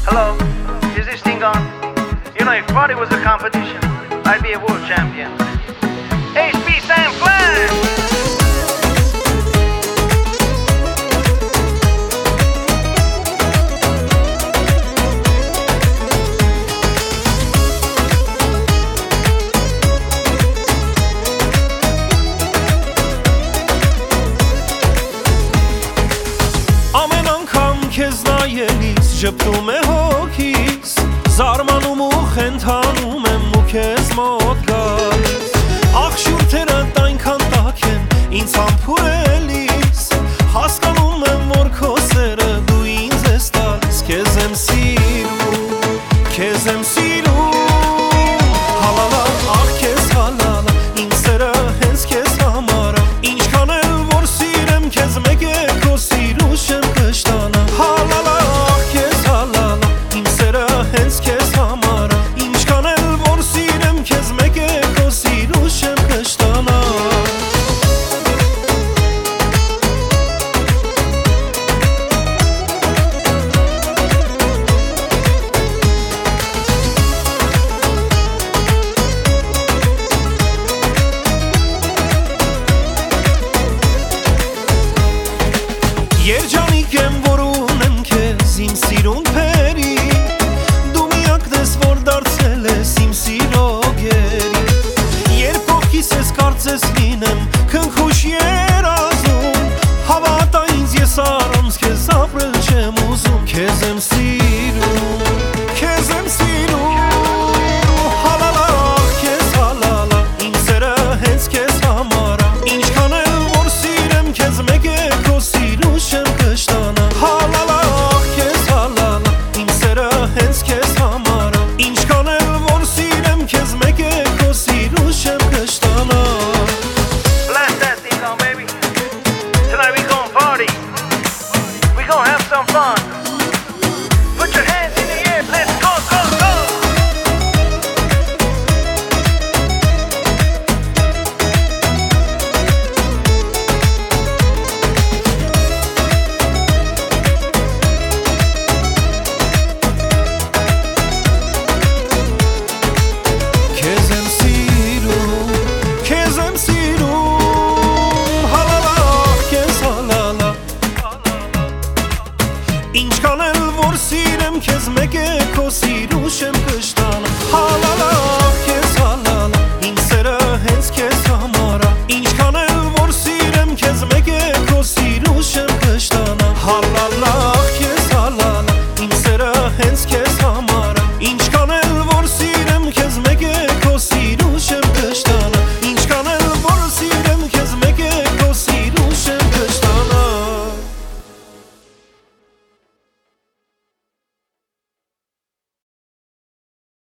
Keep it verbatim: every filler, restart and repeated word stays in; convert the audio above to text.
Hello, is this thing on? You know, if party was a competition, I'd be a world champion. H P San Flan! Քեզ նայելիս ժպտում է հոգիս, զարմանում ու խենթանում եմ ու քեզ մոտ գալիս, աղշուրթերդ այնքան տաք են ինձ համբուրելիս, հասկանում եմ որ քո սերը դու ինձ ես տալիս, քեզ եմ սիրում, քեզ եմ սիրում, հալալա, աղ քեզ հալալա, ինձ սերը հենց քեզ համար է, ինչքան էլ որ սիրեմ քեզ մեկ է քո սիրուշ եմ կշտանա. Երջանիկ եմ որ ունեմ քեզ իմ սիրուն փերի, դու միակն ես որ դարձել ես իմ սիրո գերի, երբ կողքիս ես կարծես լինեմ քնքուշ երազում, հավատա ինձ ես առանց քեզ ապրել չեմ ուզում, քեզ եմ սիրում, քեզ եմ սիրում, հալալա, քեզ հալալա, ինձ սերը հենց քեզ համար է, ինչքան էլ որ սիրեմ քեզ մեկ է քո սիրուշ եմ կշտանա, հալալա, քեզ հալալա, ինձ սերը հենց քեզ համար է, ինչքան էլ որ սիրեմ քեզ մեկ է քո սիրուշ եմ կշտանա. Blast that thing on, baby. Tonight we gon' party. We gon' have some fun. Put your hands in the air. Let's go, go, go. Քեզ եմ սիրում, քեզ եմ սիրում, հալալա, քեզ հալալա, ինչքան էլ որ սիրեմ քեզ մեկ է քո սիրուշ եմ կշտանա, հալալա, քեզ հալալա, ինձ սերը հենց քեզ համար է, ինչքան էլ որ սիրեմ քեզ մեկ է քո սիրուշ եմ կշտանա, հալալա